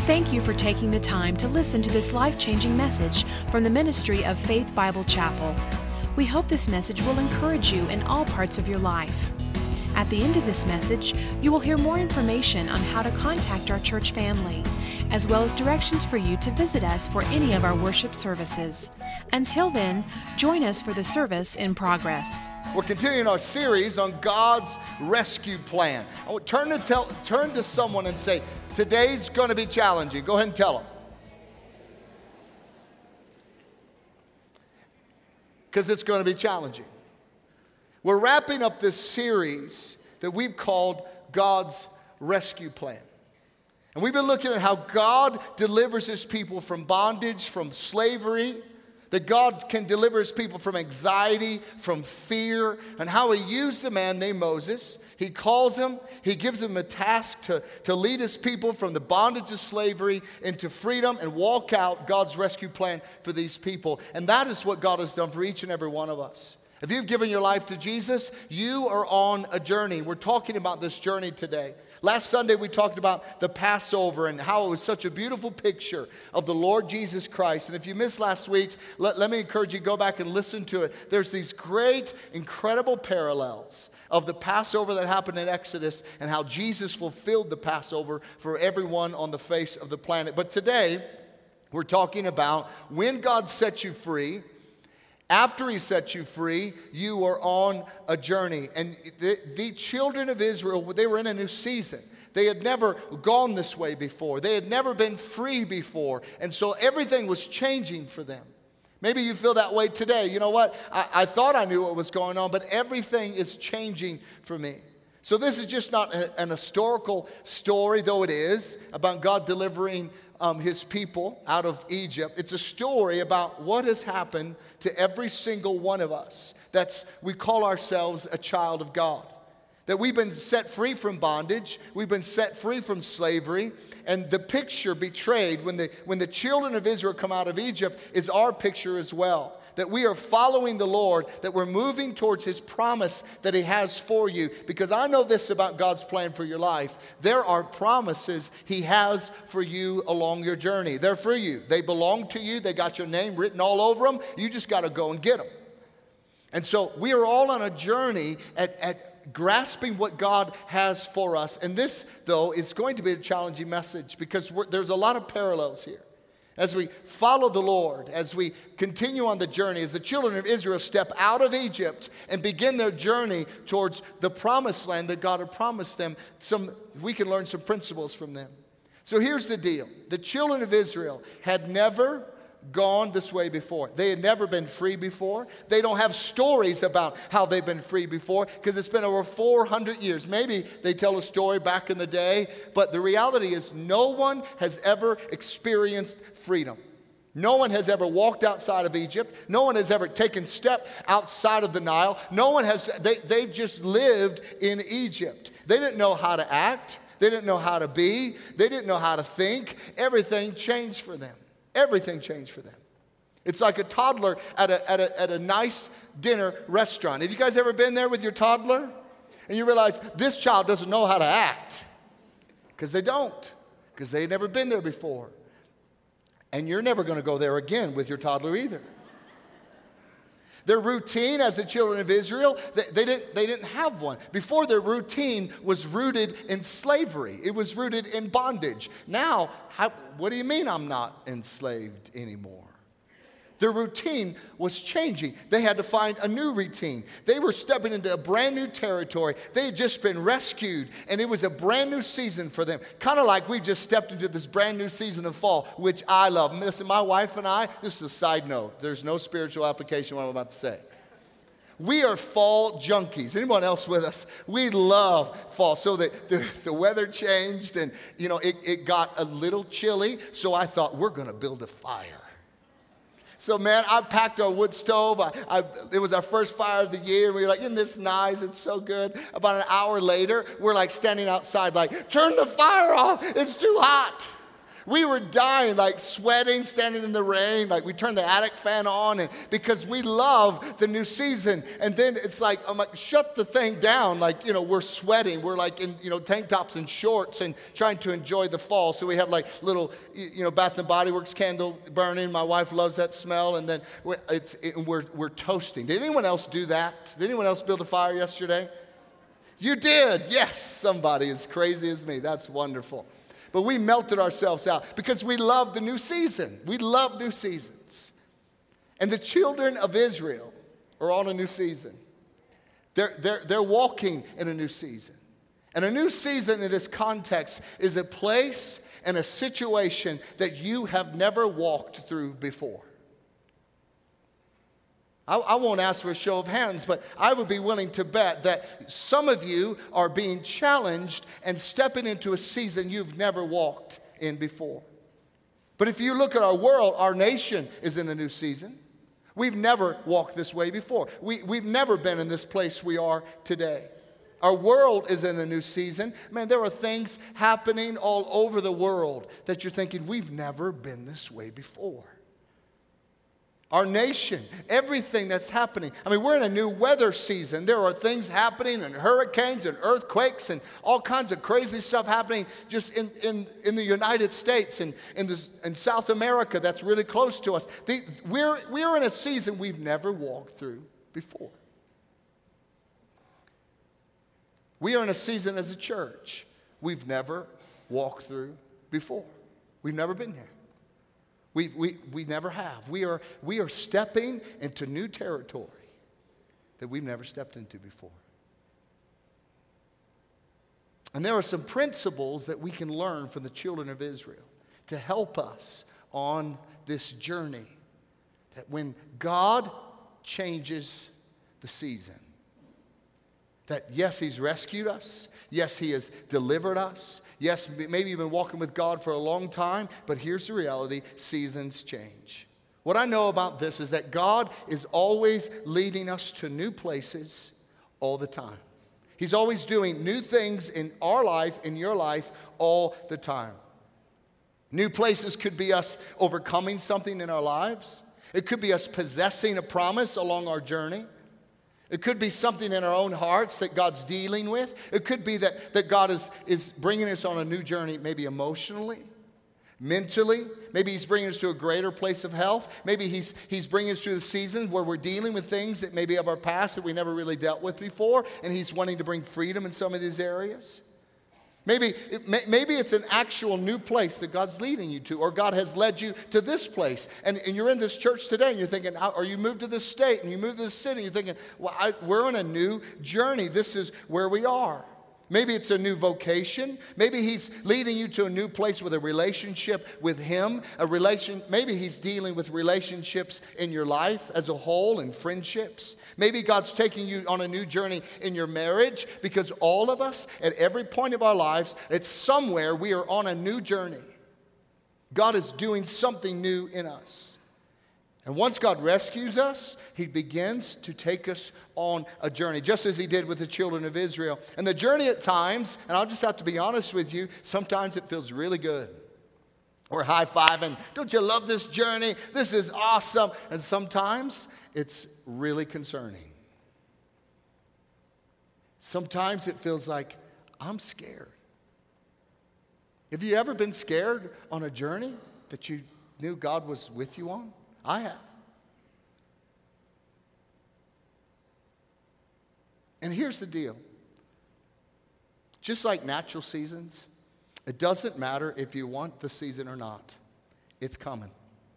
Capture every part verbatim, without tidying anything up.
Thank you for taking the time to listen to this life-changing message from the ministry of Faith Bible Chapel. We hope this message will encourage you in all parts of your life. At the end of this message, you will hear more information on how to contact our church family, as well as directions for you to visit us for any of our worship services. Until then, join us for the service in progress. We're continuing our series on God's rescue plan. I want turn to tell, turn to someone and say, today's going to be challenging. Go ahead and tell them. Because it's going to be challenging. We're wrapping up this series that we've called God's rescue plan. And we've been looking at how God delivers his people from bondage, from slavery, that God can deliver his people from anxiety, from fear, and how he used a man named Moses. He calls him, he gives him a task to, to lead his people from the bondage of slavery into freedom and walk out God's rescue plan for these people. And that is what God has done for each and every one of us. If you've given your life to Jesus, you are on a journey. We're talking about this journey today. Last Sunday, we talked about the Passover and how it was such a beautiful picture of the Lord Jesus Christ. And if you missed last week's, let, let me encourage you to go back and listen to it. There's these great, incredible parallels of the Passover that happened in Exodus and how Jesus fulfilled the Passover for everyone on the face of the planet. But today, we're talking about when God set you free. After he set you free, you are on a journey. And the, the children of Israel, they were in a new season. They had never gone this way before. They had never been free before. And so everything was changing for them. Maybe you feel that way today. You know what? I, I thought I knew what was going on, but everything is changing for me. So this is just not a, an historical story, though it is, about God delivering Um, his people out of Egypt. It's a story about what has happened to every single one of us. That's, we call ourselves a child of God. That we've been set free from bondage. We've been set free from slavery. And the picture betrayed when the, when the children of Israel come out of Egypt is our picture as well. That we are following the Lord, that we're moving towards his promise that he has for you. Because I know this about God's plan for your life. There are promises he has for you along your journey. They're for you. They belong to you. They got your name written all over them. You just got to go and get them. And so we are all on a journey at, at grasping what God has for us. And this, though, is going to be a challenging message because we're, there's a lot of parallels here. As we follow the Lord, as we continue on the journey, as the children of Israel step out of Egypt and begin their journey towards the promised land that God had promised them, some, we can learn some principles from them. So here's the deal. The children of Israel had never gone this way before. They had never been free before. They don't have stories about how they've been free before because it's been over four hundred years. Maybe they tell a story back in the day, but the reality is no one has ever experienced freedom. No one has ever walked outside of Egypt. No one has ever taken step outside of the Nile. No one has, they, they've just lived in Egypt. They didn't know how to act. They didn't know how to be. They didn't know how to think. Everything changed for them. Everything changed for them. It's like a toddler at a, at a, at a nice dinner restaurant. Have you guys ever been there with your toddler? And you realize this child doesn't know how to act. Because they don't. Because they've never been there before. And you're never going to go there again with your toddler either. Their routine as the children of Israel, they, they, didn't, they didn't have one. Before, their routine was rooted in slavery. It was rooted in bondage. Now, how, what do you mean I'm not enslaved anymore? Their routine was changing. They had to find a new routine. They were stepping into a brand new territory. They had just been rescued, and it was a brand new season for them. Kind of like we just stepped into this brand new season of fall, which I love. Listen, my wife and I, this is a side note. There's no spiritual application what I'm about to say. We are fall junkies. Anyone else with us? We love fall. So the, the, the weather changed, and you know it, it got a little chilly, so I thought we're going to build a fire. So, man, I packed our wood stove. I, I, it was our first fire of the year. We were like, isn't this nice? It's so good. About an hour later, we're like standing outside like, turn the fire off. It's too hot. We were dying, like sweating, standing in the rain. Like we turned the attic fan on and because we love the new season. And then it's like, I'm like, shut the thing down. Like, you know, we're sweating. We're like in, you know, tank tops and shorts and trying to enjoy the fall. So we have like little, you know, Bath and Body Works candle burning. My wife loves that smell. And then we're, it's, it, we're, we're toasting. Did anyone else do that? Did anyone else build a fire yesterday? You did. Yes, somebody as crazy as me. That's wonderful. But we melted ourselves out because we love the new season. We love new seasons. And the children of Israel are on a new season. They're, they're, they're walking in a new season. And a new season in this context is a place and a situation that you have never walked through before. I, I won't ask for a show of hands, but I would be willing to bet that some of you are being challenged and stepping into a season you've never walked in before. But if you look at our world, our nation is in a new season. We've never walked this way before. We, we've never been in this place we are today. Our world is in a new season. Man, there are things happening all over the world that you're thinking, we've never been this way before. Our nation, everything that's happening. I mean, we're in a new weather season. There are things happening and hurricanes and earthquakes and all kinds of crazy stuff happening just in, in, in the United States and in, this, in South America that's really close to us. The, we're, we're in a season we've never walked through before. We are in a season as a church we've never walked through before. We've never been here. We, we, we never have. We are, we are stepping into new territory that we've never stepped into before. And there are some principles that we can learn from the children of Israel to help us on this journey. That when God changes the season, that yes, He's rescued us. Yes, He has delivered us. Yes, maybe you've been walking with God for a long time, but here's the reality, seasons change. What I know about this is that God is always leading us to new places all the time. He's always doing new things in our life, in your life, all the time. New places could be us overcoming something in our lives. It could be us possessing a promise along our journey. It could be something in our own hearts that God's dealing with. It could be that, that God is, is bringing us on a new journey, maybe emotionally, mentally. Maybe He's bringing us to a greater place of health. Maybe He's, he's bringing us through the seasons where we're dealing with things that maybe of our past that we never really dealt with before, and He's wanting to bring freedom in some of these areas. Maybe, it, maybe it's an actual new place that God's leading you to, or God has led you to this place. And, and you're in this church today, and you're thinking, or you moved to this state, and you moved to this city, and you're thinking, well, I, we're on a new journey. This is where we are. Maybe it's a new vocation. Maybe He's leading you to a new place with a relationship with Him. A relation. Maybe He's dealing with relationships in your life as a whole and friendships. Maybe God's taking you on a new journey in your marriage, because all of us at every point of our lives, it's somewhere we are on a new journey. God is doing something new in us. And once God rescues us, He begins to take us on a journey, just as He did with the children of Israel. And the journey at times, and I'll just have to be honest with you, sometimes it feels really good. We're high-fiving, don't you love this journey? This is awesome. And sometimes it's really concerning. Sometimes it feels like, I'm scared. Have you ever been scared on a journey that you knew God was with you on? I have. And here's the deal. Just like natural seasons, it doesn't matter if you want the season or not. It's coming.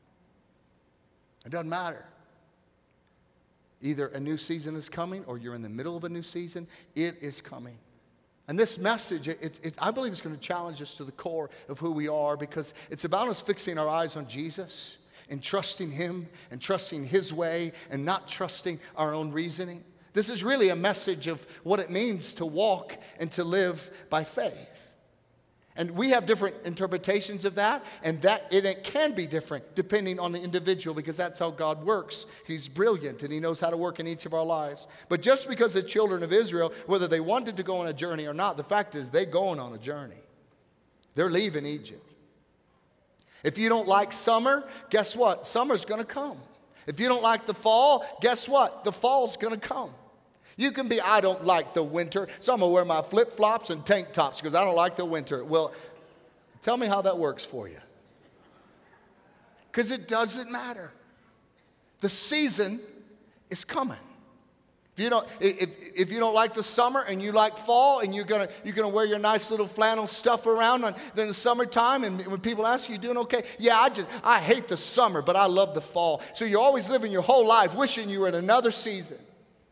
It doesn't matter. Either a new season is coming or you're in the middle of a new season. It is coming. And this message, it's, it's, I believe it's going to challenge us to the core of who we are, because it's about us fixing our eyes on Jesus and trusting Him and trusting His way and not trusting our own reasoning. This is really a message of what it means to walk and to live by faith. And we have different interpretations of that, and that and it can be different depending on the individual, because that's how God works. He's brilliant, and He knows how to work in each of our lives. But just because the children of Israel, whether they wanted to go on a journey or not, the fact is they're going on a journey. They're leaving Egypt. If you don't like summer, guess what? Summer's going to come. If you don't like the fall, guess what? The fall's going to come. You can be, I don't like the winter, so I'm going to wear my flip-flops and tank tops because I don't like the winter. Well, tell me how that works for you. Because it doesn't matter. The season is coming. If you don't, if, if you don't like the summer and you like fall and you're gonna you're gonna wear your nice little flannel stuff around on, then the summertime, and when people ask you, you doing okay? Yeah, I just I hate the summer, but I love the fall. So you're always living your whole life wishing you were in another season.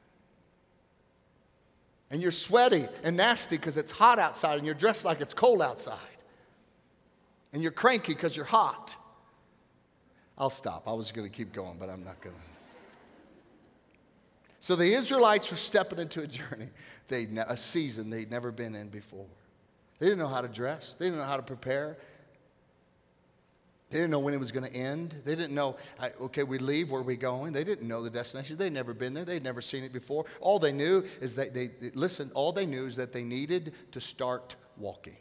And you're sweaty and nasty because it's hot outside, and you're dressed like it's cold outside. And you're cranky because you're hot. I'll stop. I was going to keep going, but I'm not going to. So the Israelites were stepping into a journey, they'd ne- a season they'd never been in before. They didn't know how to dress. They didn't know how to prepare. They didn't know when it was going to end. They didn't know, okay, we leave, where are we going? They didn't know the destination. They'd never been there. They'd never seen it before. All they knew is that they, they listen, all they knew is that they needed to start walking.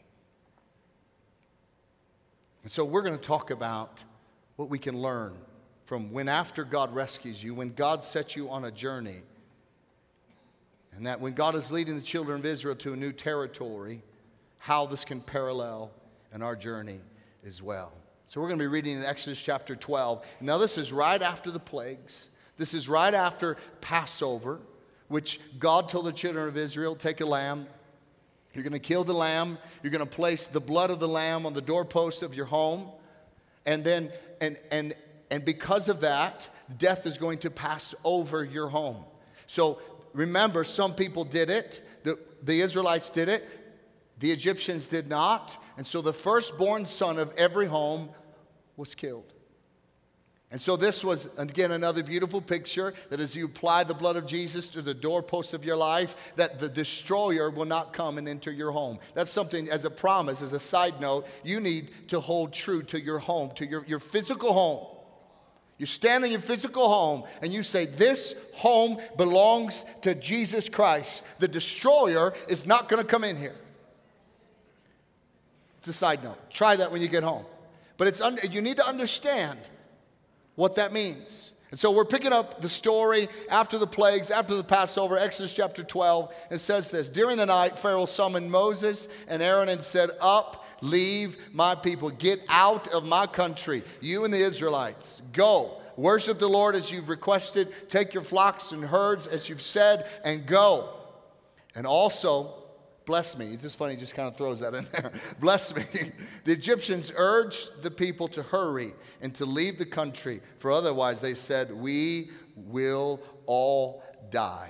And so we're going to talk about what we can learn from when after God rescues you, when God sets you on a journey, and that when God is leading the children of Israel to a new territory, how this can parallel in our journey as well. So we're going to be reading in Exodus chapter twelve. Now this is right after the plagues. This is right after Passover, which God told the children of Israel, take a lamb. You're going to kill the lamb. You're going to place the blood of the lamb on the doorpost of your home. And then, and and and because of that, death is going to pass over your home. So remember, some people did it. The, the Israelites did it. The Egyptians did not. And so the firstborn son of every home was killed. And so this was, again, another beautiful picture that as you apply the blood of Jesus to the doorpost of your life, that the destroyer will not come and enter your home. That's something, as a promise, as a side note, you need to hold true to your home, to your, your physical home. You stand in your physical home and you say, this home belongs to Jesus Christ. The destroyer is not going to come in here. It's a side note. Try that when you get home. But it's un- you need to understand what that means. And so we're picking up the story after the plagues, after the Passover, Exodus chapter twelve. It says this, during the night, Pharaoh summoned Moses and Aaron and said, up, leave my people. Get out of my country, you and the Israelites. Go, worship the Lord as you've requested. Take your flocks and herds as you've said, and go. And also, bless me. It's just funny, he just kind of throws that in there. Bless me. The Egyptians urged the people to hurry and to leave the country, for otherwise, they said, we will all die.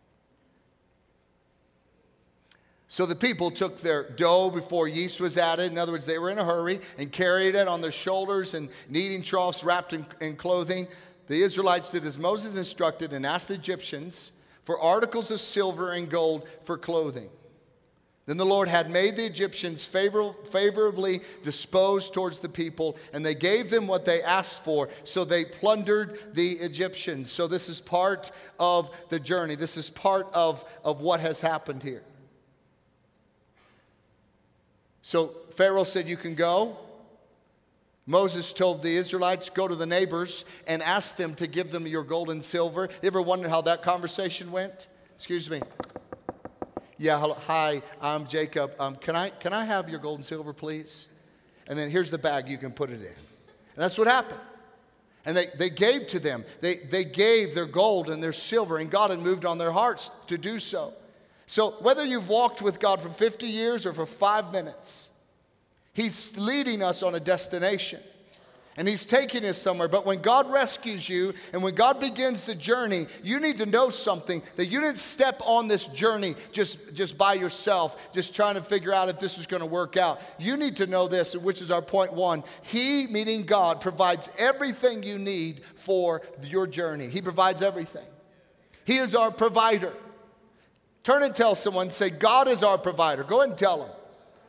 So the people took their dough before yeast was added. In other words, they were in a hurry and carried it on their shoulders and kneading troughs wrapped in, in clothing. The Israelites did as Moses instructed and asked the Egyptians for articles of silver and gold for clothing. Then the Lord had made the Egyptians favor, favorably disposed towards the people, and they gave them what they asked for, so they plundered the Egyptians. So this is part of the journey. This is part of, of what has happened here. So Pharaoh said, you can go. Moses told the Israelites, go to the neighbors and ask them to give them your gold and silver. You ever wondered how that conversation went? Excuse me. Yeah, hello, hi, I'm Jacob. Um, can I can I have your gold and silver, please? And then here's the bag, you can put it in. And that's what happened. And they, they gave to them. They, they gave their gold and their silver, and God had moved on their hearts to do so. So whether you've walked with God for fifty years or for five minutes, He's leading us on a destination. And He's taking us somewhere. But when God rescues you and when God begins the journey, you need to know something, that you didn't step on this journey just, just by yourself, just trying to figure out if this is going to work out. You need to know this, which is our point one. He, meaning God, provides everything you need for your journey. He provides everything. He is our provider. Turn and tell someone, say, God is our provider. Go ahead and tell them.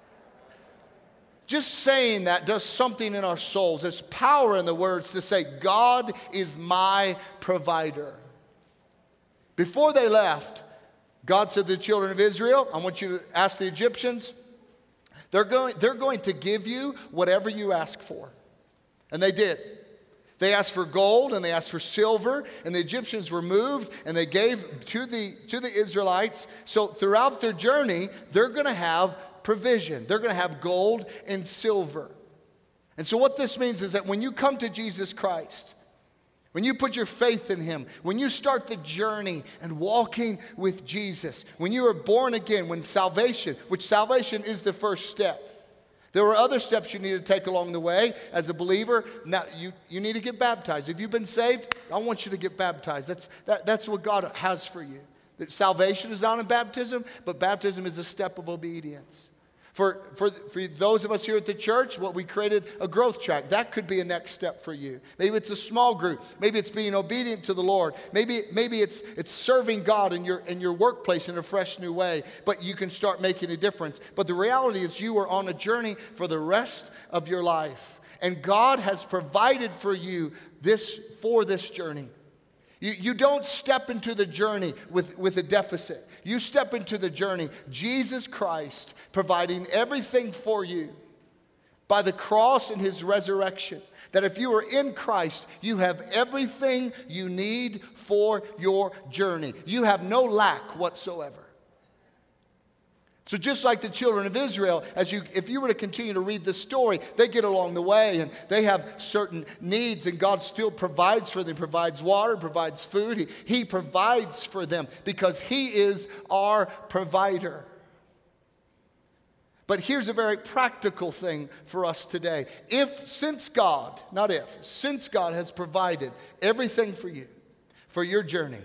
Just saying that does something in our souls. There's power in the words to say, God is my provider. Before they left, God said to the children of Israel, I want you to ask the Egyptians, they're going, they're going to give you whatever you ask for. And they did. They asked for gold and they asked for silver, and the Egyptians were moved and they gave to the, to the Israelites. So throughout their journey, they're going to have provision. They're going to have gold and silver. And so what this means is that when you come to Jesus Christ, when you put your faith in Him, when you start the journey and walking with Jesus, when you are born again, when salvation, which salvation is the first step. There were other steps you need to take along the way as a believer. Now, you, you need to get baptized. If you've been saved, I want you to get baptized. That's, that, that's what God has for you. That salvation is not in baptism, but baptism is a step of obedience. For, for, for those of us here at the church, what we created a growth track. That could be a next step for you. Maybe it's a small group. Maybe it's being obedient to the Lord. Maybe, maybe it's, it's serving God in your, in your workplace in a fresh new way. But you can start making a difference. But the reality is you are on a journey for the rest of your life. And God has provided for you this for this journey. You, you don't step into the journey with, with a deficit. You step into the journey, Jesus Christ providing everything for you by the cross and His resurrection. That if you are in Christ, you have everything you need for your journey. You have no lack whatsoever. So just like the children of Israel, as you, if you were to continue to read the story, they get along the way and they have certain needs, and God still provides for them. He provides water, provides food. He, he provides for them because He is our provider. But here's a very practical thing for us today. If, since God, not if, since God has provided everything for you, for your journey,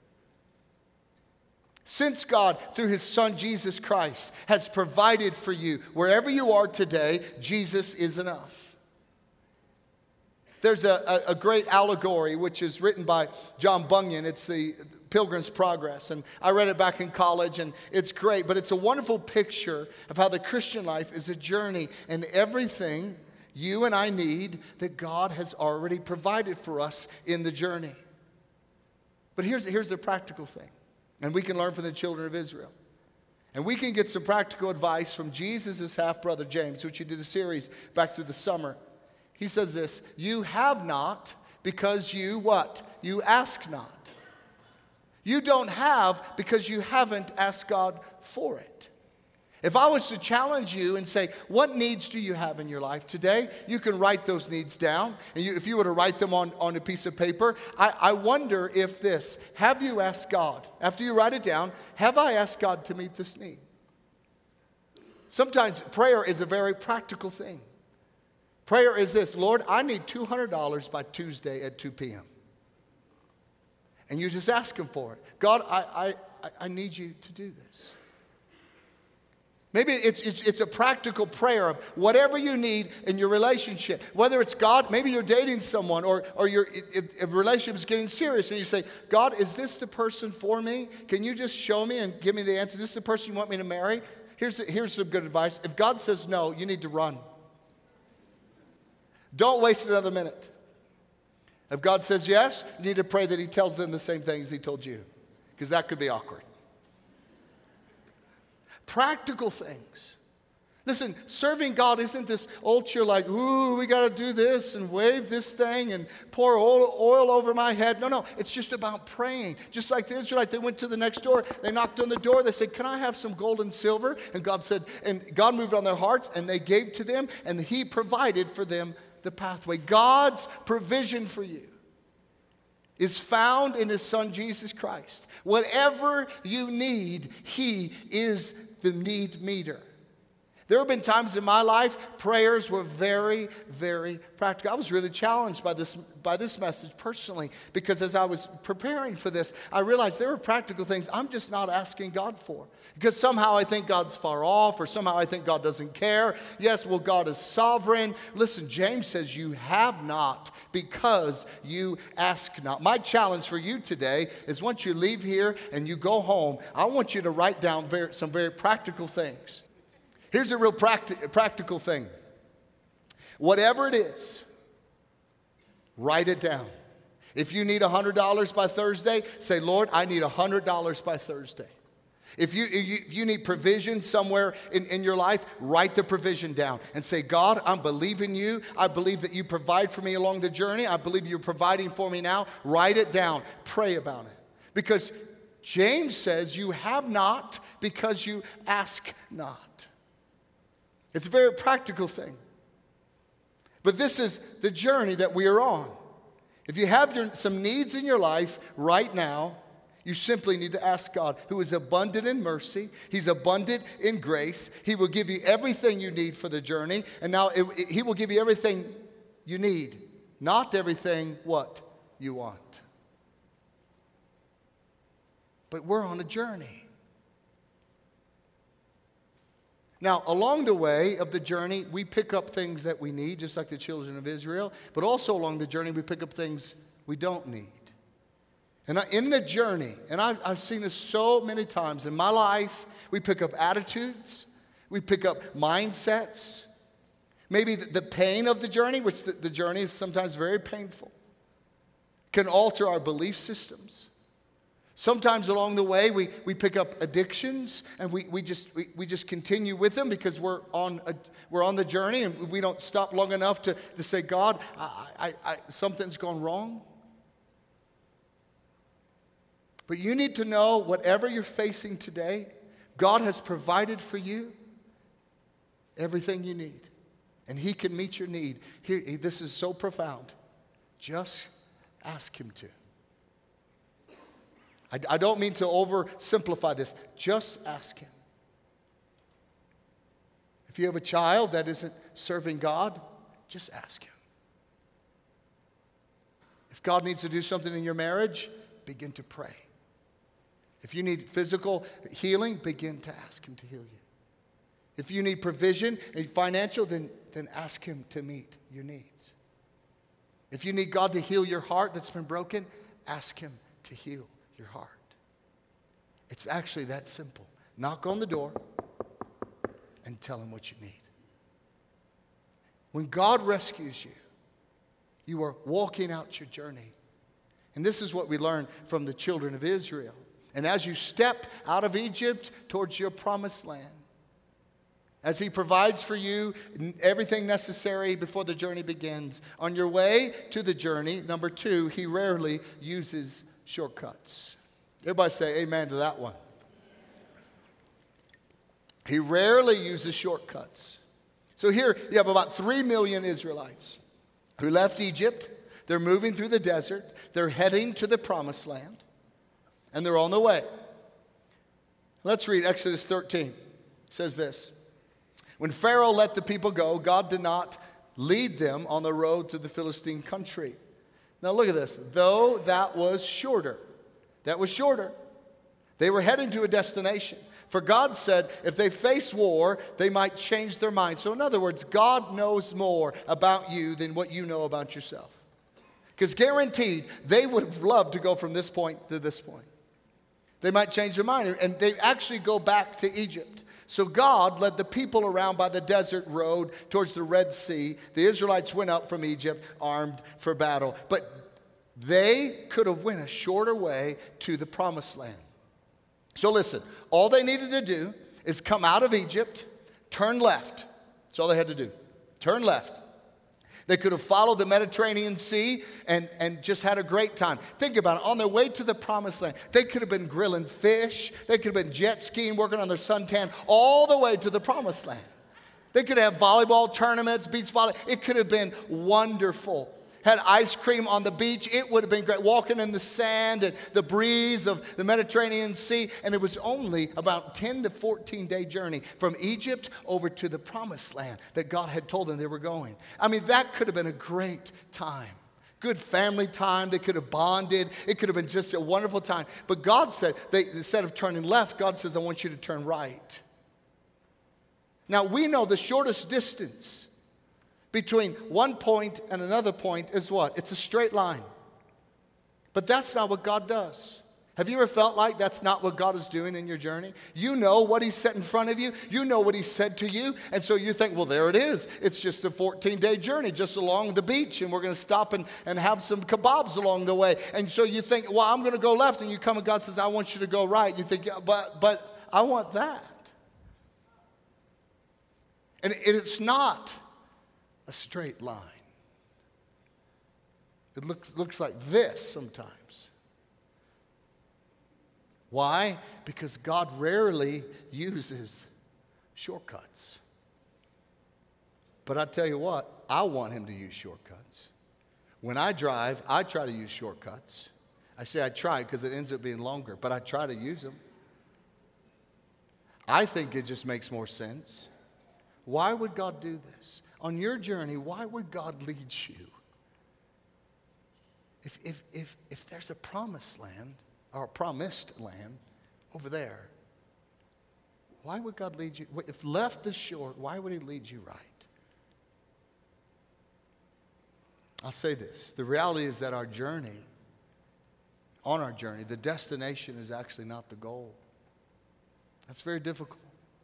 since God, through His Son, Jesus Christ, has provided for you, wherever you are today, Jesus is enough. There's a, a, a great allegory which is written by John Bunyan. It's the Pilgrim's Progress. And I read it back in college, and it's great. But it's a wonderful picture of how the Christian life is a journey, and everything you and I need that God has already provided for us in the journey. But here's, here's the practical thing. And we can learn from the children of Israel. And we can get some practical advice from Jesus' half-brother James, which he did a series back through the summer. He says this, you have not because you what? You ask not. You don't have because you haven't asked God for it. If I was to challenge you and say, what needs do you have in your life today? You can write those needs down. And you, if you were to write them on, on a piece of paper, I, I wonder if this, have you asked God? After you write it down, have I asked God to meet this need? Sometimes prayer is a very practical thing. Prayer is this, Lord, I need two hundred dollars by Tuesday at two p.m. And you just ask Him for it. God, I, I, I need you to do this. Maybe it's, it's, it's a practical prayer of whatever you need in your relationship. Whether it's God, maybe you're dating someone, or, or your if, if relationship is getting serious and you say, God, is this the person for me? Can you just show me and give me the answer? Is this the person you want me to marry? Here's, here's some good advice. If God says no, you need to run. Don't waste another minute. If God says yes, you need to pray that He tells them the same things He told you, because that could be awkward. Practical things. Listen, serving God isn't this ultra like, ooh, we got to do this and wave this thing and pour oil, oil over my head. No, no, it's just about praying. Just like the Israelites, they went to the next door. They knocked on the door. They said, can I have some gold and silver? And God said, and God moved on their hearts, and they gave to them, and He provided for them the pathway. God's provision for you is found in His Son, Jesus Christ. Whatever you need, He is the need meter. There have been times in my life, prayers were very, very practical. I was really challenged by this, by this message personally, because as I was preparing for this, I realized there were practical things I'm just not asking God for. Because somehow I think God's far off, or somehow I think God doesn't care. Yes, well, God is sovereign. Listen, James says you have not because you ask not. My challenge for you today is once you leave here and you go home, I want you to write down very, some very practical things. Here's a real practi- practical thing. Whatever it is, write it down. If you need one hundred dollars by Thursday, say, Lord, I need one hundred dollars by Thursday. If you, if you, if you need provision somewhere in, in your life, write the provision down and say, God, I'm believing you. I believe that you provide for me along the journey. I believe you're providing for me now. Write it down. Pray about it. Because James says you have not because you ask not. It's a very practical thing. But this is the journey that we are on. If you have your, some needs in your life right now, you simply need to ask God, who is abundant in mercy. He's abundant in grace. He will give you everything you need for the journey. And now it, it, he will give you everything you need, not everything what you want. But we're on a journey. Now, along the way of the journey, we pick up things that we need, just like the children of Israel. But also along the journey, we pick up things we don't need. And in the journey, and I've, I've seen this so many times in my life, we pick up attitudes, we pick up mindsets, maybe the, the pain of the journey, which the, the journey is sometimes very painful, can alter our belief systems. Sometimes along the way, we, we pick up addictions, and we, we, just, we, we just continue with them because we're on, a, we're on the journey, and we don't stop long enough to, to say, God, I, I, I, something's gone wrong. But you need to know whatever you're facing today, God has provided for you everything you need. And He can meet your need. Here, this is so profound. Just ask Him to. I, I don't mean to oversimplify this. Just ask Him. If you have a child that isn't serving God, just ask Him. If God needs to do something in your marriage, begin to pray. If you need physical healing, begin to ask Him to heal you. If you need provision and financial, then, then ask Him to meet your needs. If you need God to heal your heart that's been broken, ask Him to heal your heart. It's actually that simple. Knock on the door and tell Him what you need. When God rescues you, you are walking out your journey. And this is what we learn from the children of Israel. And as you step out of Egypt towards your promised land, as He provides for you everything necessary before the journey begins, on your way to the journey, number two, He rarely uses shortcuts. Everybody say amen to that one. He rarely uses shortcuts. So here you have about three million Israelites who left Egypt. They're moving through the desert. They're heading to the promised land. And they're on the way. Let's read Exodus thirteen. It says this. When Pharaoh let the people go, God did not lead them on the road to the Philistine country. Now look at this. Though that was shorter. That was shorter. They were heading to a destination. For God said if they face war, they might change their mind. So in other words, God knows more about you than what you know about yourself. Because guaranteed, they would have loved to go from this point to this point. They might change their mind, and they actually go back to Egypt. So God led the people around by the desert road towards the Red Sea. The Israelites went up from Egypt armed for battle. But they could have went a shorter way to the promised land. So listen, all they needed to do is come out of Egypt, turn left. That's all they had to do. Turn left. They could have followed the Mediterranean Sea and, and just had a great time. Think about it. On their way to the promised land, they could have been grilling fish. They could have been jet skiing, working on their suntan, all the way to the promised land. They could have volleyball tournaments, beach volley. It could have been wonderful. Had ice cream on the beach. It would have been great. Walking in the sand and the breeze of the Mediterranean Sea. And it was only about ten to fourteen day journey from Egypt over to the promised land that God had told them they were going. I mean, that could have been a great time. Good family time. They could have bonded. It could have been just a wonderful time. But God said, they, instead of turning left, God says, I want you to turn right. Now, we know the shortest distance between one point and another point is what? It's a straight line. But that's not what God does. Have you ever felt like that's not what God is doing in your journey? You know what He's set in front of you. You know what He said to you. And so you think, well, there it is. It's just a fourteen day journey just along the beach. And we're going to stop and, and have some kebabs along the way. And so you think, well, I'm going to go left. And you come and God says, I want you to go right. You think, yeah, but, but I want that. And it's not a straight line. It looks, looks like this sometimes. Why? Because God rarely uses shortcuts. But I tell you what, I want him to use shortcuts. When I drive, I try to use shortcuts. I say I try because it ends up being longer, but I try to use them. I think it just makes more sense. Why would God do this? On your journey, why would God lead you? If, if, if, if there's a promised land, or a promised land over there, why would God lead you? If left this short, why would he lead you right? I'll say this. The reality is that our journey, on our journey, the destination is actually not the goal. That's very difficult.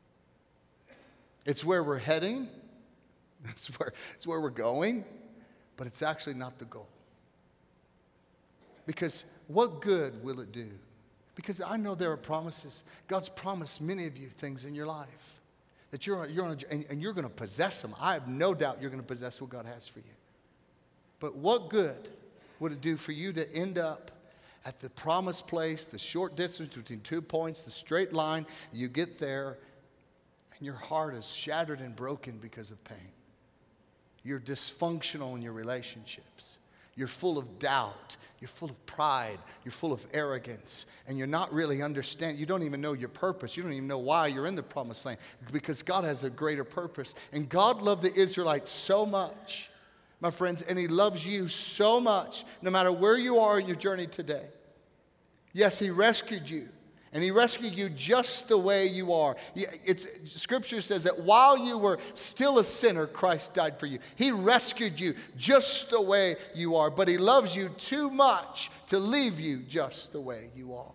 It's where we're heading. It's where, it's where we're going. But it's actually not the goal. Because what good will it do? Because I know there are promises. God's promised many of you things in your life. That you're, you're on a, and, and you're going to possess them. I have no doubt you're going to possess what God has for you. But what good would it do for you to end up at the promised place, the short distance between two points, the straight line, you get there, and your heart is shattered and broken because of pain. You're dysfunctional in your relationships. You're full of doubt. You're full of pride. You're full of arrogance. And you're not really understanding. You don't even know your purpose. You don't even know why you're in the promised land. Because God has a greater purpose. And God loved the Israelites so much, my friends, and he loves you so much, no matter where you are in your journey today. Yes, he rescued you. And he rescued you just the way you are. It's, Scripture says that while you were still a sinner, Christ died for you. He rescued you just the way you are. But he loves you too much to leave you just the way you are.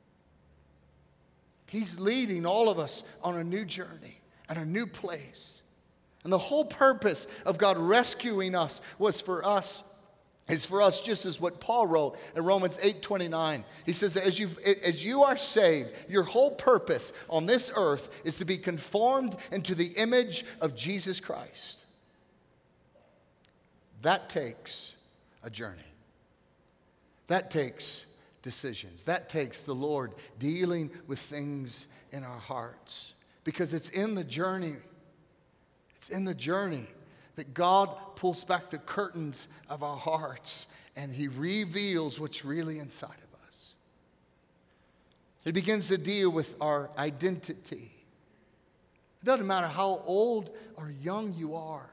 He's leading all of us on a new journey and a new place. And the whole purpose of God rescuing us was for us is for us, just as what Paul wrote in Romans eight twenty-nine. He says that as you as you are saved, your whole purpose on this earth is to be conformed into the image of Jesus Christ. That takes a journey. That takes decisions. That takes the Lord dealing with things in our hearts. Because it's in the journey. It's in the journey that God pulls back the curtains of our hearts and he reveals what's really inside of us. He begins to deal with our identity. It doesn't matter how old or young you are.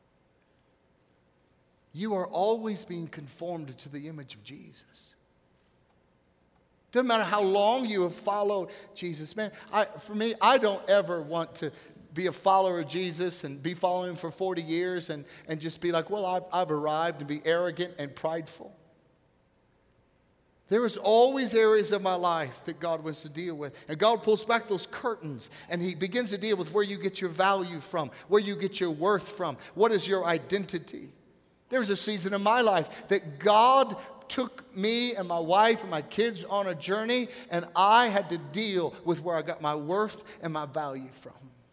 You are always being conformed to the image of Jesus. It doesn't matter how long you have followed Jesus. Man, I, for me, I don't ever want to be a follower of Jesus and be following him for forty years and, and just be like, well, I've, I've arrived, and be arrogant and prideful. There is always areas of my life that God wants to deal with. And God pulls back those curtains and he begins to deal with where you get your value from, where you get your worth from, what is your identity. There was a season in my life that God took me and my wife and my kids on a journey, and I had to deal with where I got my worth and my value from.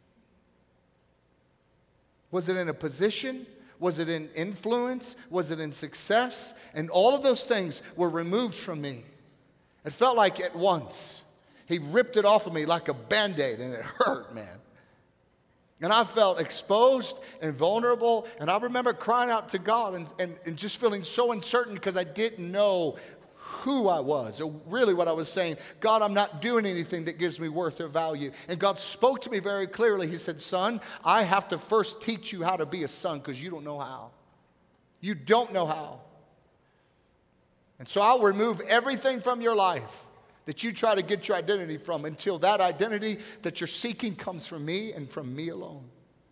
Was it in a position? Was it in influence? Was it in success? And all of those things were removed from me. It felt like at once he ripped it off of me like a Band-Aid, and it hurt, man. And I felt exposed and vulnerable. And I remember crying out to God and, and, and just feeling so uncertain because I didn't know who I was, or really what I was saying. God, I'm not doing anything that gives me worth or value. And God spoke to me very clearly. He said, son, I have to first teach you how to be a son because you don't know how. You don't know how. And so I'll remove everything from your life that you try to get your identity from until that identity that you're seeking comes from me and from me alone.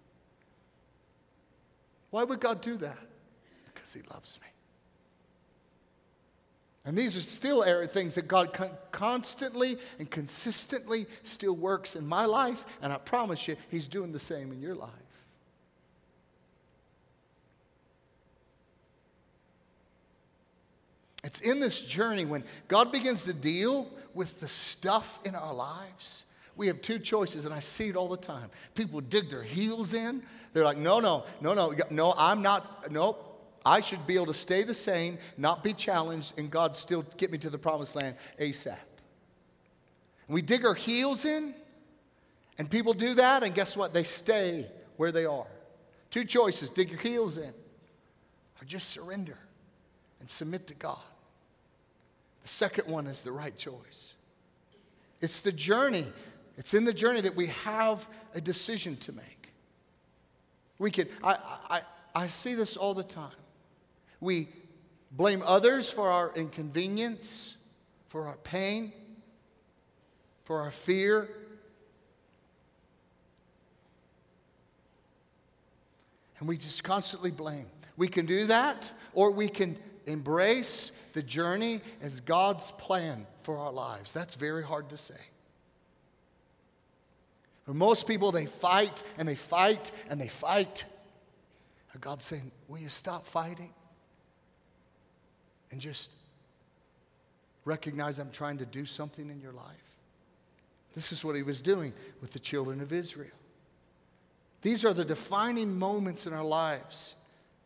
Why would God do that? Because he loves me. And these are still things that God constantly and consistently still works in my life. And I promise you, he's doing the same in your life. It's in this journey when God begins to deal with the stuff in our lives, We have two choices, and I see it all the time. People dig their heels in. They're like, no, no, no, no, no, I'm not, nope. I should be able to stay the same, not be challenged, and God still get me to the promised land ASAP. And we dig our heels in, and people do that, and guess what? They stay where they are. Two choices, dig your heels in, or just surrender and submit to God. The second one is the right choice. It's the journey. It's in the journey that we have a decision to make. We can, I, I, I see this all the time. We blame others for our inconvenience, for our pain, for our fear. And we just constantly blame. We can do that, or we can embrace the journey as God's plan for our lives. That's very hard to say. For most people, they fight and they fight and they fight. And God's saying, will you stop fighting? And just recognize I'm trying to do something in your life. This is what he was doing with the children of Israel. These are the defining moments in our lives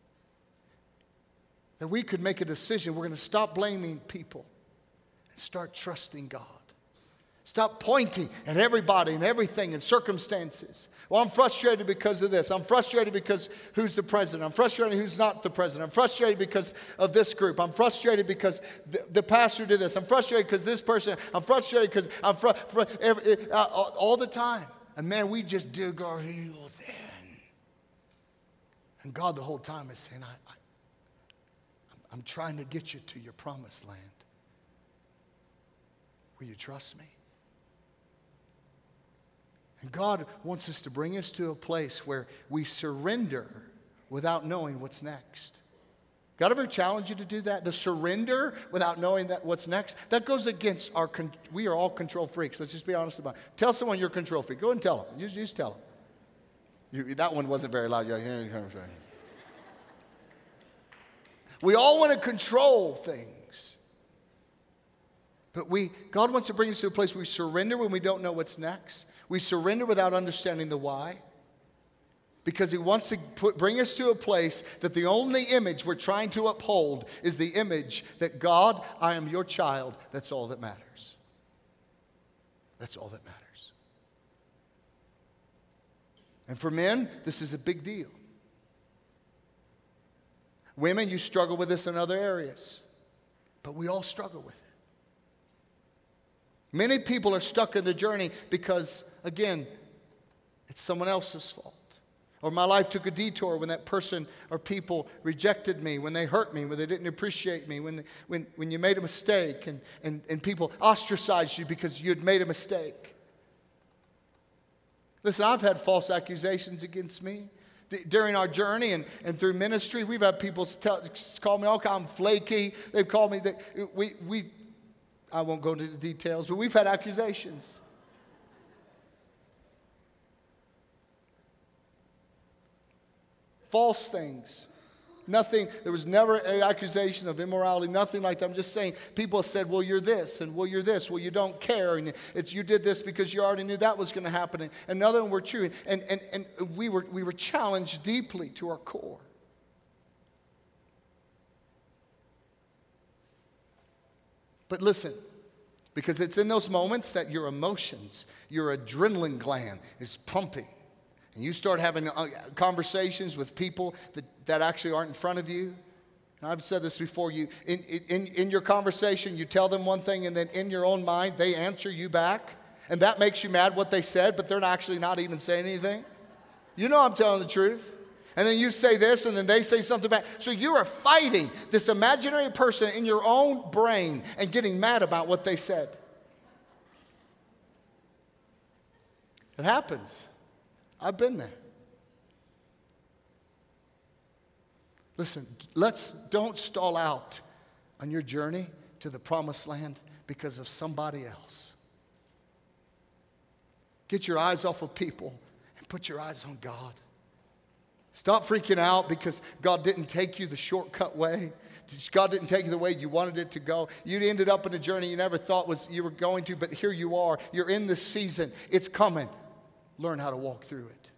that we could make a decision. We're going to stop blaming people and start trusting God. Stop pointing at everybody and everything and circumstances. Well, I'm frustrated because of this. I'm frustrated because who's the president. I'm frustrated who's not the president. I'm frustrated because of this group. I'm frustrated because the, the pastor did this. I'm frustrated because this person. I'm frustrated because I'm fr- fr- every, uh, all the time. And man, we just dig our heels in. And God the whole time is saying, I, I, I'm trying to get you to your promised land. Will you trust me? And God wants us to bring us to a place where we surrender without knowing what's next. God ever challenge you to do that? To surrender without knowing that what's next? That goes against our, con- we are all control freaks. Let's just be honest about it. Tell someone you're a control freak. Go and tell them. You just tell them. You, that one wasn't very loud. We all want to control things. But we, God wants to bring us to a place where we surrender when we don't know what's next. We surrender without understanding the why. Because he wants to put, bring us to a place that the only image we're trying to uphold is the image that God, I am your child. That's all that matters. That's all that matters. And for men, this is a big deal. Women, you struggle with this in other areas. But we all struggle with it. Many people are stuck in the journey because, again, it's someone else's fault. Or my life took a detour when that person or people rejected me, when they hurt me, when they didn't appreciate me, when when, when you made a mistake and, and, and people ostracized you because you had made a mistake. Listen, I've had false accusations against me. During our journey and, and through ministry, we've had people tell, call me all kind of flaky. They've called me, that we, we, I won't go into the details, but we've had accusations. False things. Nothing, there was never an accusation of immorality, nothing like that. I'm just saying, people said, well, you're this, and well, you're this, well, you don't care, and it's you did this because you already knew that was going to happen. And another one were true. And, and, and we were we were challenged deeply to our core. But listen, because it's in those moments that your emotions, your adrenaline gland is pumping. And you start having conversations with people that, that actually aren't in front of you. And I've said this before. You in, in, in your conversation, you tell them one thing, and then in your own mind, they answer you back. And that makes you mad what they said, but they're actually not even saying anything. You know I'm telling the truth. And then you say this, and then they say something back. So you are fighting this imaginary person in your own brain and getting mad about what they said. It happens. I've been there. Listen, let's don't stall out on your journey to the promised land because of somebody else. Get your eyes off of people and put your eyes on God. Stop freaking out because God didn't take you the shortcut way. God didn't take you the way you wanted it to go. You ended up in a journey you never thought was you were going to, but here you are. You're in this season. It's coming. Learn how to walk through it.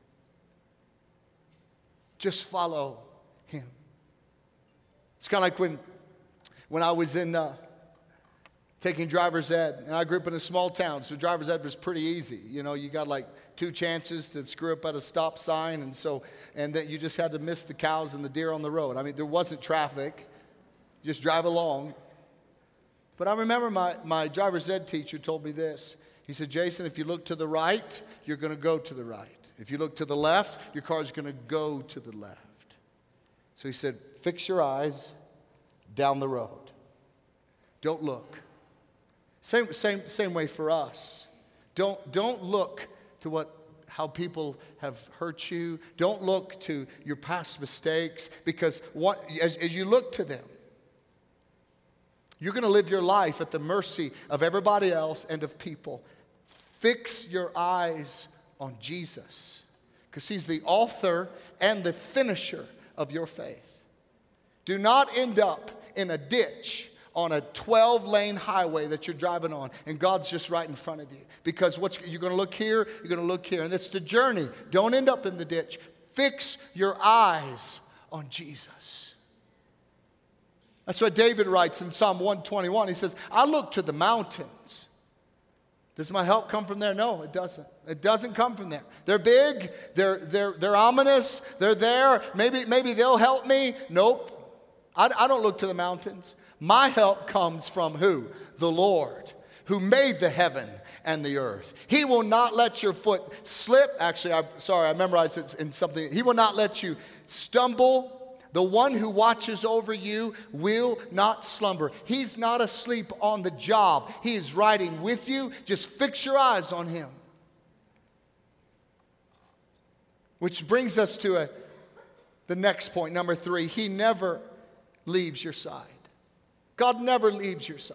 Just follow him. It's kind of like when, when I was in uh, taking driver's ed, and I grew up in a small town, so driver's ed was pretty easy. You know, you got like two chances to screw up at a stop sign, and so and that you just had to miss the cows and the deer on the road. I mean, there wasn't traffic. Just drive along. But I remember my, my driver's ed teacher told me this. He said, Jason, if you look to the right, you're going to go to the right. If you look to the left, your car's going to go to the left. So he said, fix your eyes down the road. Don't look. Same, same, same way for us. Don't, don't look to what how people have hurt you. Don't look to your past mistakes, because what, as, as you look to them, you're going to live your life at the mercy of everybody else and of people. Fix your eyes on Jesus, because he's the author and the finisher of your faith. Do not end up in a ditch on a twelve-lane highway that you're driving on, and God's just right in front of you. Because what's, you're going to look here, you're going to look here, and it's the journey. Don't end up in the ditch. Fix your eyes on Jesus. That's what David writes in Psalm one twenty-one. He says, I look to the mountains. Does my help come from there? No, it doesn't. It doesn't come from there. They're big. They're, they're, they're ominous. They're there. Maybe, maybe they'll help me. Nope. I, I don't look to the mountains. My help comes from who? The Lord, who made the heaven and the earth. He will not let your foot slip. Actually, I'm sorry, I memorized it in something. He will not let you stumble. The one who watches over you will not slumber. He's not asleep on the job. He is riding with you. Just fix your eyes on him. Which brings us to a, the next point, number three. He never leaves your side. God never leaves your side.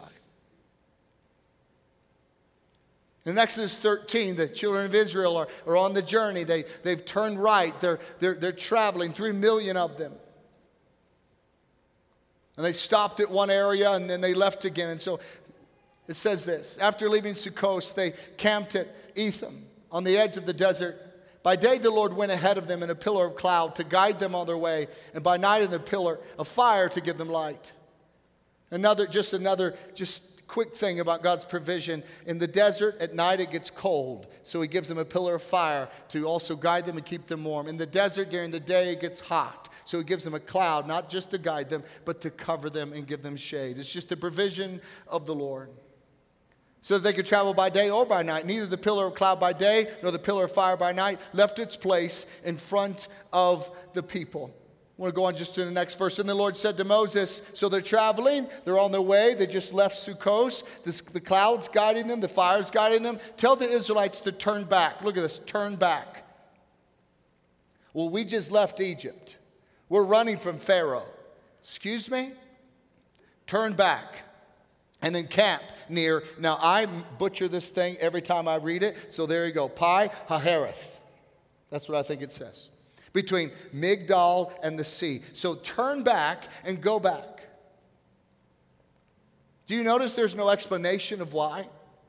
In Exodus thirteen, the children of Israel are, are on the journey. They, they've turned right. They're, they're, they're traveling, three million of them. And they stopped at one area and then they left again. And so it says this. After leaving Sukkot, they camped at Etham on the edge of the desert. By day the Lord went ahead of them in a pillar of cloud to guide them on their way. And by night in the pillar of fire to give them light. Another, just another, just quick thing about God's provision. In the desert, at night it gets cold. So he gives them a pillar of fire to also guide them and keep them warm. In the desert, during the day, it gets hot. So he gives them a cloud, not just to guide them, but to cover them and give them shade. It's just the provision of the Lord. So that they could travel by day or by night. Neither the pillar of cloud by day nor the pillar of fire by night left its place in front of the people. I want to go on just to the next verse. And the Lord said to Moses, so they're traveling, they're on their way, they just left Sukkot, this, the cloud's guiding them, the fire's guiding them. Tell the Israelites to turn back. Look at this, turn back. Well, we just left Egypt. We're running from Pharaoh. Excuse me? Turn back and encamp near. Now, I butcher this thing every time I read it, so there you go. Pi Hahereth. That's what I think it says. Between Migdal and the sea. So turn back and go back. Do you notice there's no explanation of why?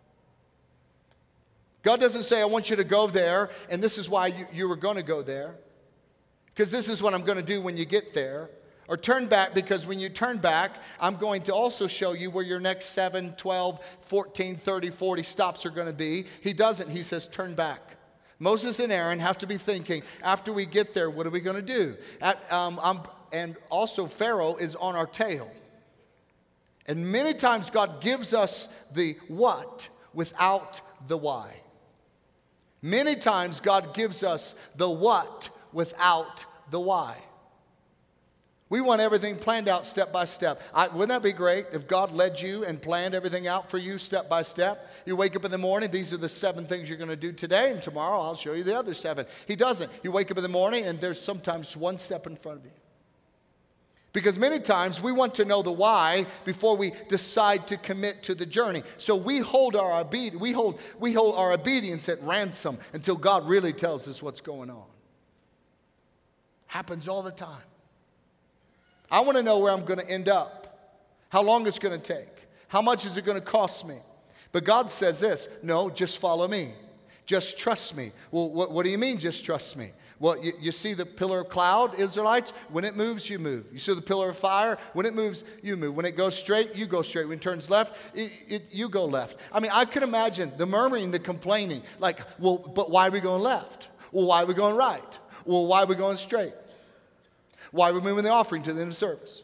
God doesn't say, I want you to go there, and this is why you, you were going to go there. Because this is what I'm going to do when you get there. Or turn back, because when you turn back, I'm going to also show you where your next seven, twelve, fourteen, thirty, forty stops are going to be. He doesn't. He says, turn back. Moses and Aaron have to be thinking, after we get there, what are we going to do? At, um, I'm, and also Pharaoh is on our tail. And many times God gives us the what without the why. Many times God gives us the what without the why. We want everything planned out step by step. I, wouldn't that be great if God led you and planned everything out for you step by step? You wake up in the morning, these are the seven things you're going to do today, and tomorrow I'll show you the other seven. He doesn't. You wake up in the morning and there's sometimes one step in front of you. Because many times we want to know the why before we decide to commit to the journey. So we hold our obe- we hold, we hold our obedience at ransom until God really tells us what's going on. Happens all the time. I want to know where I'm going to end up, how long it's going to take, how much is it going to cost me. But God says this, no, just follow me. Just trust me. Well, what, what do you mean, just trust me? Well, you, you see the pillar of cloud, Israelites? When it moves, you move. You see the pillar of fire? When it moves, you move. When it goes straight, you go straight. When it turns left, it, it, you go left. I mean, I could imagine the murmuring, the complaining. Like, well, but why are we going left? Well, why are we going right? Well, why are we going straight? Why are we moving the offering to the end of service?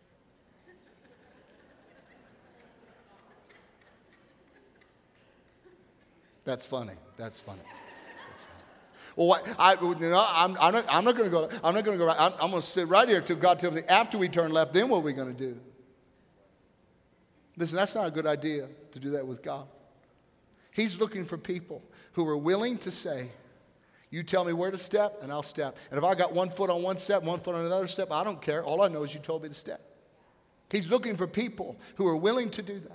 That's funny. That's funny. That's funny. Well, what, I, you know, I'm, I'm not, I'm not going to go. I'm not going to go right. I'm, I'm going to sit right here till God tells me. After we turn left, then what are we going to do? Listen, that's not a good idea to do that with God. He's looking for people who are willing to say, "You tell me where to step, and I'll step. And if I got one foot on one step, one foot on another step, I don't care. All I know is you told me to step." He's looking for people who are willing to do that.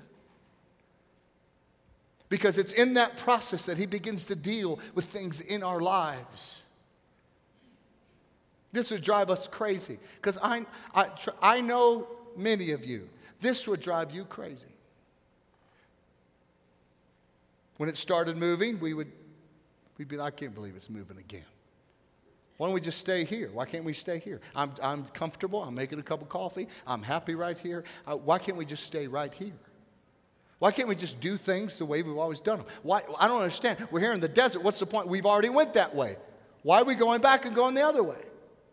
Because it's in that process that he begins to deal with things in our lives. This would drive us crazy. Because I, I, I know many of you, this would drive you crazy. When it started moving, we would, we'd be like, I can't believe it's moving again. Why don't we just stay here? Why can't we stay here? I'm, I'm comfortable. I'm making a cup of coffee. I'm happy right here. Uh, why can't we just stay right here? Why can't we just do things the way we've always done them? Why? I don't understand. We're here in the desert. What's the point? We've already went that way. Why are we going back and going the other way?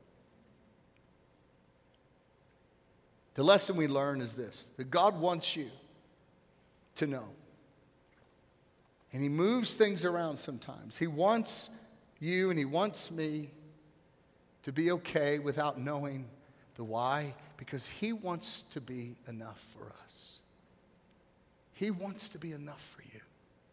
The lesson we learn is this, that God wants you to know. And he moves things around sometimes. He wants you and he wants me to be okay without knowing the why, because he wants to be enough for us. He wants to be enough for you.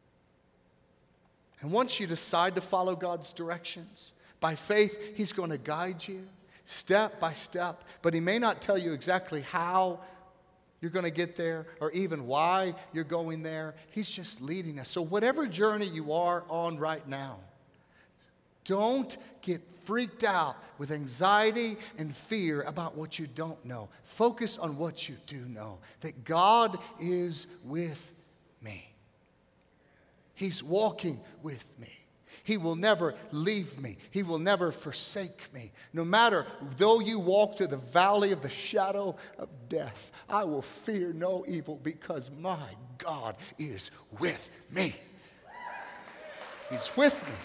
And once you decide to follow God's directions, by faith, he's going to guide you step by step. But he may not tell you exactly how you're going to get there or even why you're going there. He's just leading us. So whatever journey you are on right now, don't get freaked out with anxiety and fear about what you don't know. Focus on what you do know, that God is with me. He's walking with me. He will never leave me. He will never forsake me. No matter, though you walk through the valley of the shadow of death, I will fear no evil because my God is with me. He's with me.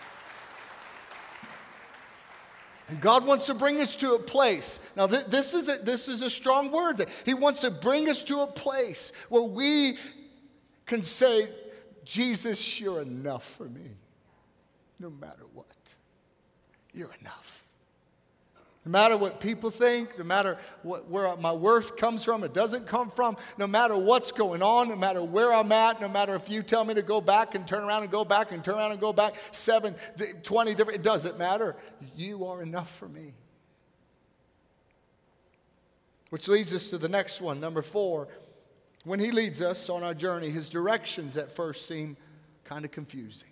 And God wants to bring us to a place. Now, th- this is a, this is a strong word. That he wants to bring us to a place where we can say, Jesus, you're enough for me. No matter what, you're enough. No matter what people think, no matter what, where my worth comes from, it doesn't come from, no matter what's going on, no matter where I'm at, no matter if you tell me to go back and turn around and go back and turn around and go back, seven, twenty different, it doesn't matter. You are enough for me. Which leads us to the next one, number four. When he leads us on our journey, his directions at first seem kind of confusing.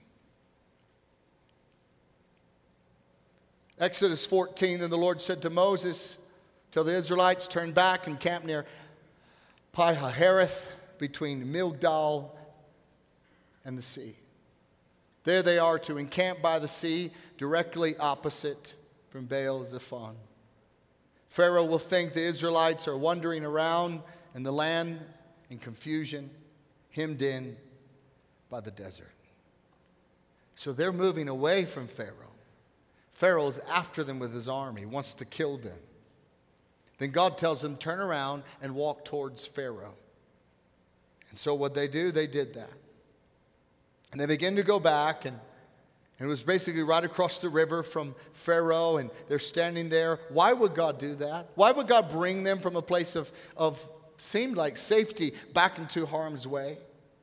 Exodus fourteen, then the Lord said to Moses, "Tell the Israelites, turn back and camp near Pi-hahiroth between Migdal and the sea. There they are to encamp by the sea, directly opposite from Baal-zephon. Pharaoh will think the Israelites are wandering around in the land in confusion, hemmed in by the desert." So they're moving away from Pharaoh. Pharaoh's after them with his army, wants to kill them. Then God tells them, turn around and walk towards Pharaoh. And so what they do, they did that. And they begin to go back, and, and it was basically right across the river from Pharaoh, and they're standing there. Why would God do that? Why would God bring them from a place of, of seemed like safety back into harm's way?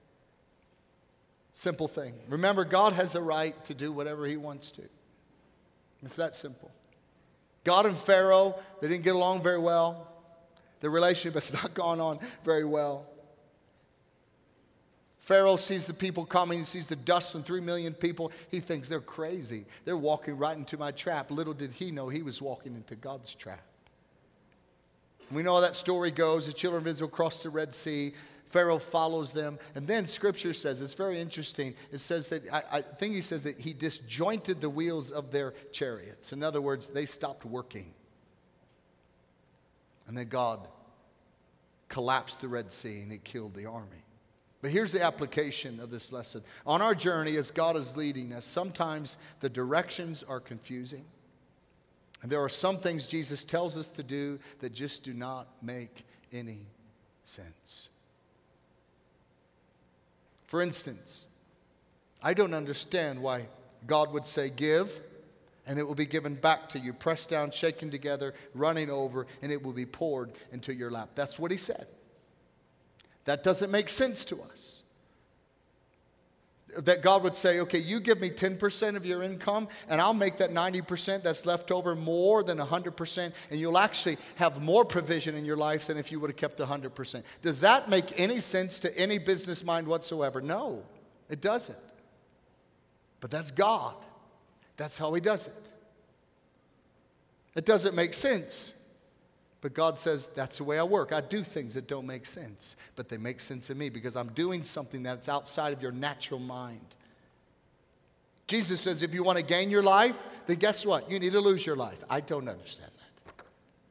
Simple thing. Remember, God has the right to do whatever he wants to. It's that simple. God and Pharaoh, they didn't get along very well. Their relationship has not gone on very well. Pharaoh sees the people coming, he sees the dust from three million people. He thinks they're crazy. They're walking right into my trap. Little did he know he was walking into God's trap. We know how that story goes. The children of Israel cross the Red Sea. Pharaoh follows them. And then Scripture says, it's very interesting. It says that, I, I think he says that he disjointed the wheels of their chariots. In other words, they stopped working. And then God collapsed the Red Sea and it killed the army. But here's the application of this lesson. On our journey, as God is leading us, sometimes the directions are confusing. And there are some things Jesus tells us to do that just do not make any sense. For instance, I don't understand why God would say, give, and it will be given back to you, pressed down, shaken together, running over, and it will be poured into your lap. That's what he said. That doesn't make sense to us. That God would say, okay, you give me ten percent of your income, and I'll make that ninety percent that's left over more than one hundred percent, and you'll actually have more provision in your life than if you would have kept one hundred percent. Does that make any sense to any business mind whatsoever? No, it doesn't. But that's God. That's how he does it. It doesn't make sense. But God says, that's the way I work. I do things that don't make sense, but they make sense to me because I'm doing something that's outside of your natural mind. Jesus says, if you want to gain your life, then guess what? You need to lose your life. I don't understand that.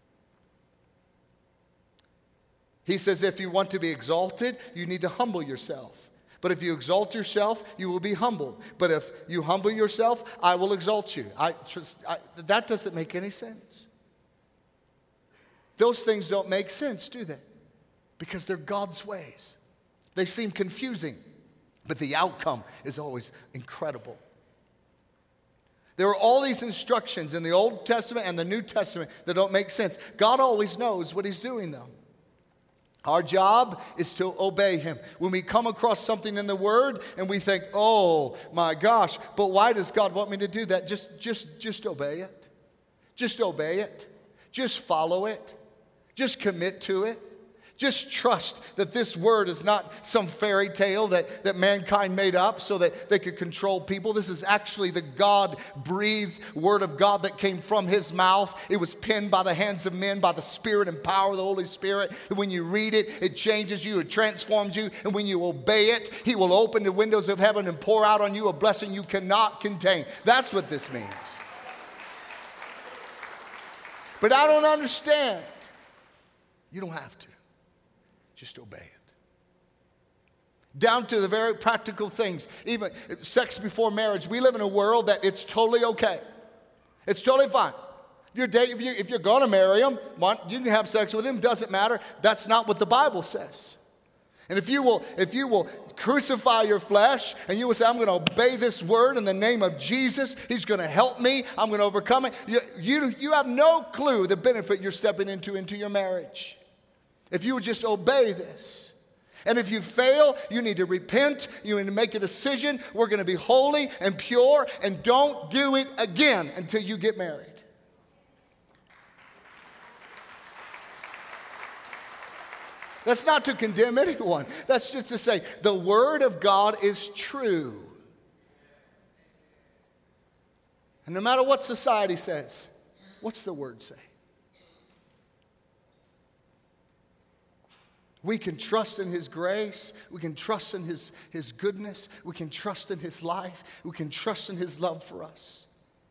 He says, if you want to be exalted, you need to humble yourself. But if you exalt yourself, you will be humbled. But if you humble yourself, I will exalt you. I, just, I, that doesn't make any sense. Those things don't make sense, do they? Because they're God's ways. They seem confusing, but the outcome is always incredible. There are all these instructions in the Old Testament and the New Testament that don't make sense. God always knows what he's doing, though. Our job is to obey him. When we come across something in the Word and we think, oh my gosh, but why does God want me to do that? Just, just, just obey it. Just obey it. Just follow it. Just commit to it. Just trust that this word is not some fairy tale that, that mankind made up so that they could control people. This is actually the God-breathed word of God that came from his mouth. It was penned by the hands of men, by the Spirit and power of the Holy Spirit. And when you read it, it changes you, it transforms you. And when you obey it, he will open the windows of heaven and pour out on you a blessing you cannot contain. That's what this means. But I don't understand. You don't have to. Just obey it. Down to the very practical things. Even sex before marriage. We live in a world that it's totally okay. It's totally fine. If you're, date, if you're, if you're going to marry him, you can have sex with him. Doesn't matter. That's not what the Bible says. And if you will, if you will crucify your flesh and you will say, I'm going to obey this word in the name of Jesus. He's going to help me. I'm going to overcome it. You, you, you have no clue the benefit you're stepping into into your marriage. If you would just obey this. And if you fail, you need to repent. You need to make a decision. We're going to be holy and pure, and don't do it again until you get married. That's not to condemn anyone. That's just to say the word of God is true. And no matter what society says, what's the word say? We can trust in his grace. We can trust in his, his goodness. We can trust in his life. We can trust in his love for us.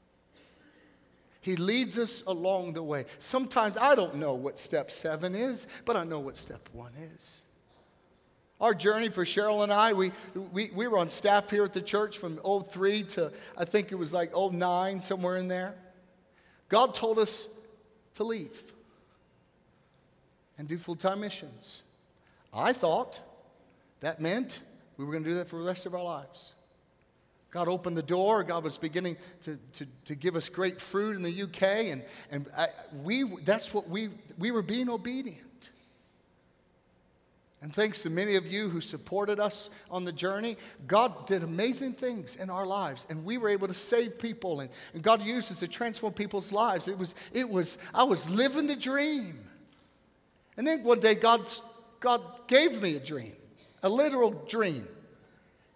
He leads us along the way. Sometimes I don't know what step seven is, but I know what step one is. Our journey for Cheryl and I, we, we, we were on staff here at the church from oh three to I think it was like oh nine, somewhere in there. God told us to leave and do full-time missions. I thought that meant we were going to do that for the rest of our lives. God opened the door. God was beginning to, to, to give us great fruit in the U K. And, and I, we that's what we, we were being obedient. And thanks to many of you who supported us on the journey, God did amazing things in our lives. And we were able to save people. And, and God used us to transform people's lives. It was, it was, I was living the dream. And then one day God, God gave me a dream, a literal dream.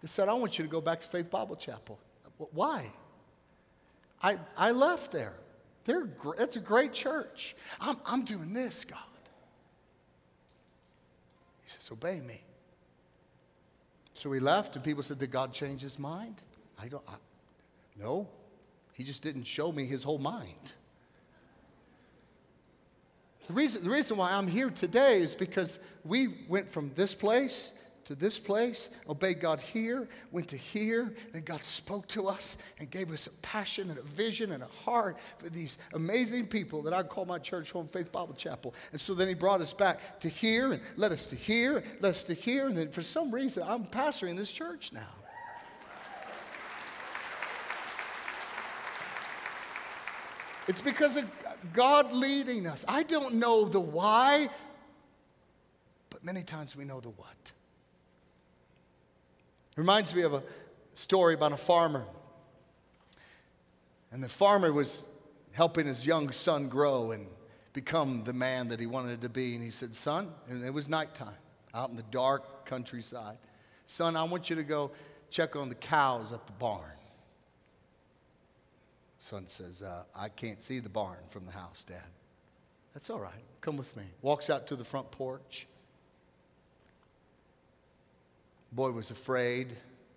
They said, I want you to go back to Faith Bible Chapel. Why? I, I left there. They're, it's a great church. I'm, I'm doing this, God. He says, obey me. So we left, and people said, did God change his mind? I don't, I, no. He just didn't show me his whole mind. The reason, the reason why I'm here today is because we went from this place to this place, obeyed God here, went to here, then God spoke to us and gave us a passion and a vision and a heart for these amazing people that I call my church home, Faith Bible Chapel. And so then he brought us back to here and led us to here, led us to here, and then for some reason I'm pastoring this church now. It's because of God leading us. I don't know the why, but many times we know the what. Reminds me of a story about a farmer. And the farmer was helping his young son grow and become the man that he wanted to be. And he said, son, and it was nighttime, out in the dark countryside. Son, I want you to go check on the cows at the barn. Son says, uh, I can't see the barn from the house, Dad. That's all right. Come with me. Walks out to the front porch. Boy was afraid.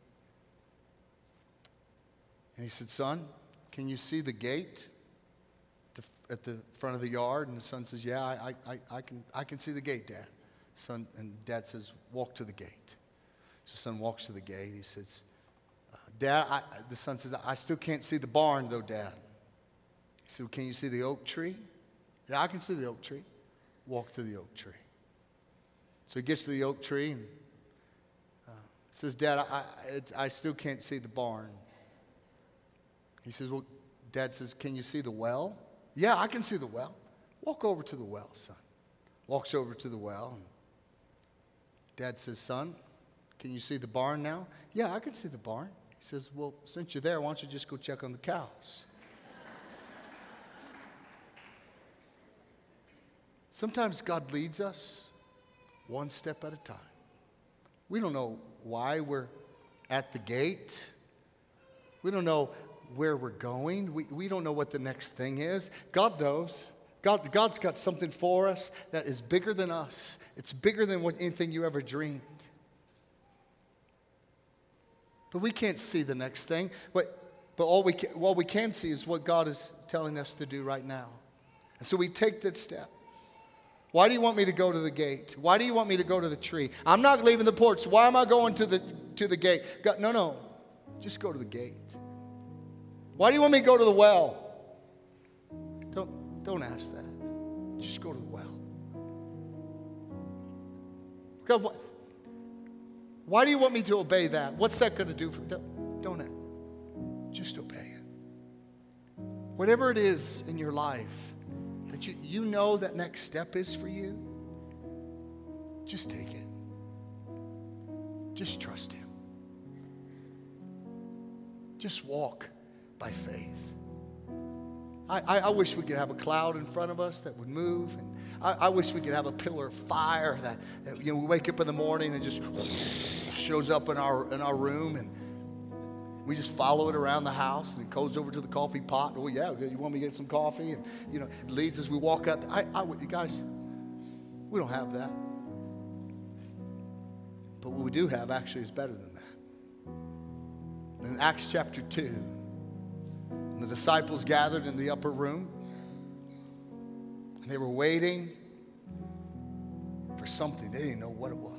And he said, son, can you see the gate at the, at the front of the yard? And the son says, yeah, I, I, I, can, I can see the gate, Dad. Son, and Dad says, walk to the gate. So the son walks to the gate. He says, Dad, I, the son says, I still can't see the barn though, Dad. He said, well, can you see the oak tree? Yeah, I can see the oak tree. Walk to the oak tree. So he gets to the oak tree and uh, says, Dad, I, it's, I still can't see the barn. He says, well, Dad says, can you see the well? Yeah, I can see the well. Walk over to the well, son. Walks over to the well. And Dad says, son, can you see the barn now? Yeah, I can see the barn. He says, well, since you're there, why don't you just go check on the cows? Sometimes God leads us one step at a time. We don't know why we're at the gate. We don't know where we're going. We, we don't know what the next thing is. God knows. God, God's got something for us that is bigger than us. It's bigger than what, anything you ever dreamed. But we can't see the next thing. But, but all, we can, all we can see is what God is telling us to do right now. And so we take that step. Why do you want me to go to the gate? Why do you want me to go to the tree? I'm not leaving the porch. So why am I going to the, to the gate? God, no, no. Just go to the gate. Why do you want me to go to the well? Don't, don't ask that. Just go to the well. God, what? Why do you want me to obey that? What's that going to do for you? Don't, don't just obey it. Whatever it is in your life that you, you know that next step is for you, just take it. Just trust him. Just walk by faith. I, I, I wish we could have a cloud in front of us that would move. And I, I wish we could have a pillar of fire that, that, you know, we wake up in the morning and just shows up in our in our room, and we just follow it around the house, and it goes over to the coffee pot. Oh yeah, you want me to get some coffee? And you know, it leads as we walk out. I, I, you guys, we don't have that. But what we do have actually is better than that. In Acts chapter two, the disciples gathered in the upper room, and they were waiting for something. They didn't know what it was.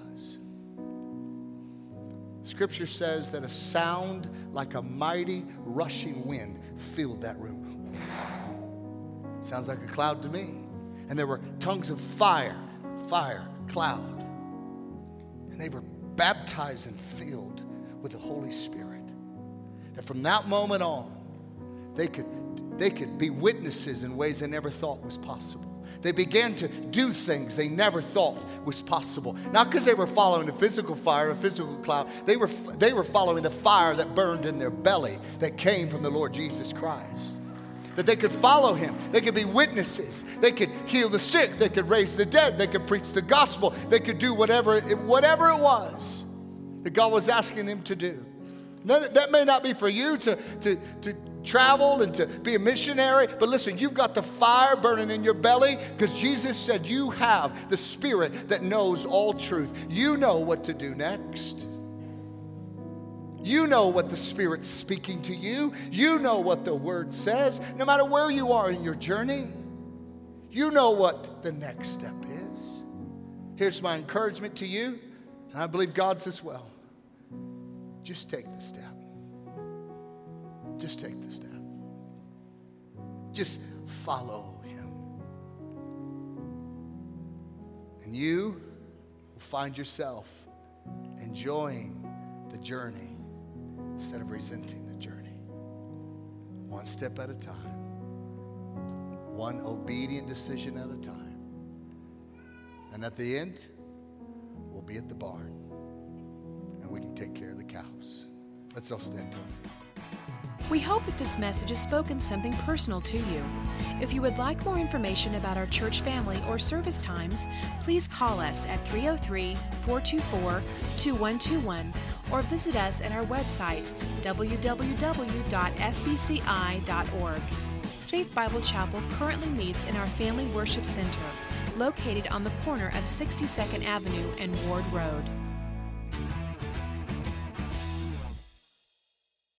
Scripture says that a sound like a mighty rushing wind filled that room. Sounds like a cloud to me. And there were tongues of fire, fire, cloud. And they were baptized and filled with the Holy Spirit. That from that moment on, They could, they could be witnesses in ways they never thought was possible. They began to do things they never thought was possible. Not because they were following the physical fire, a physical cloud. They were, they were following the fire that burned in their belly that came from the Lord Jesus Christ. That they could follow him. They could be witnesses. They could heal the sick. They could raise the dead. They could preach the gospel. They could do whatever, whatever it was. that God was asking them to do. That, that may not be for you to, to, to travel and to be a missionary, but listen, you've got the fire burning in your belly because Jesus said you have the Spirit that knows all truth. You know what to do next. You know what the Spirit's speaking to you. You know what the Word says. No matter where you are in your journey, you know what the next step is. Here's my encouragement to you, and I believe God's as well. Just take the step. Just take the step. Just follow Him. And you will find yourself enjoying the journey instead of resenting the journey. One step at a time. One obedient decision at a time. And at the end, we'll be at the barn. And we can take care of the cows. Let's all stand to our feet. We hope that this message has spoken something personal to you. If you would like more information about our church family or service times, please call us at three oh three, four two four, two one two one or visit us at our website, w w w dot f b c i dot org. Faith Bible Chapel currently meets in our Family Worship Center, located on the corner of sixty-second Avenue and Ward Road.